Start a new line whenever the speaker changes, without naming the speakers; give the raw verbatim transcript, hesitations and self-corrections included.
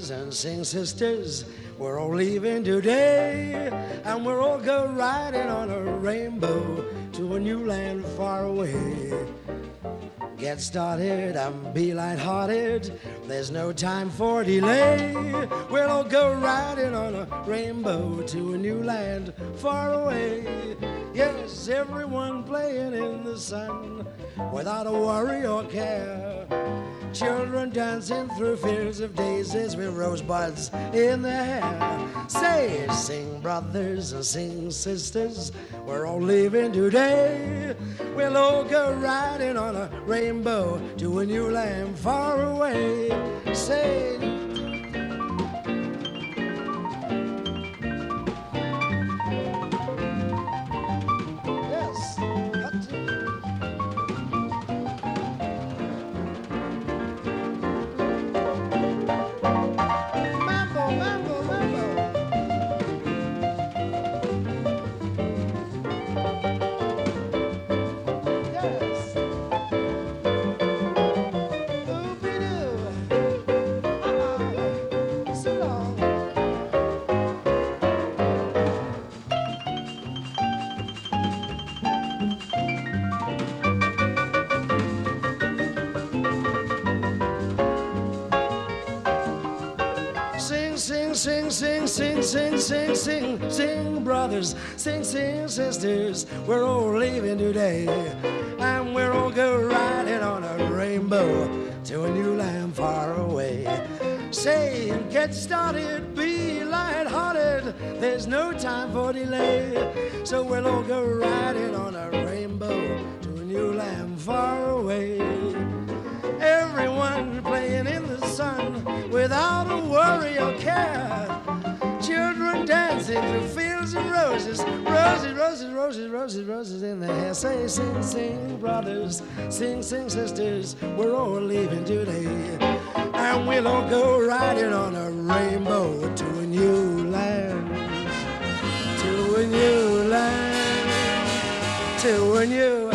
brothers and sing sisters, we're all leaving today, and we're all go riding on a rainbow to a new land far away. Get started and be lighthearted, there's no time for delay. We'll all go riding on a rainbow to a new land far away. Yes, everyone playing in the sun without a worry or care. Children dancing through fields of daisies with rosebuds in their hair. Say, sing brothers and sing sisters, we're all leaving today. We'll all go riding on a rainbow to a new land far away. Say, sing, sing, sing, sing, sing, sing, sing, sing, brothers, sing, sing, sisters, we're all leaving today, and we're all go riding on a rainbow to a new land far away. Say, get started, be lighthearted, there's no time for delay, so we'll all go riding on a rainbow to a new land far away. Everyone playing in the sun without a worry or care. Children dancing through fields of roses, roses, roses, roses, roses, roses in their hair. Say, sing, sing, brothers, sing, sing, sisters, we're all leaving today, and we'll all go riding on a rainbow to a new land, to a new land, to a new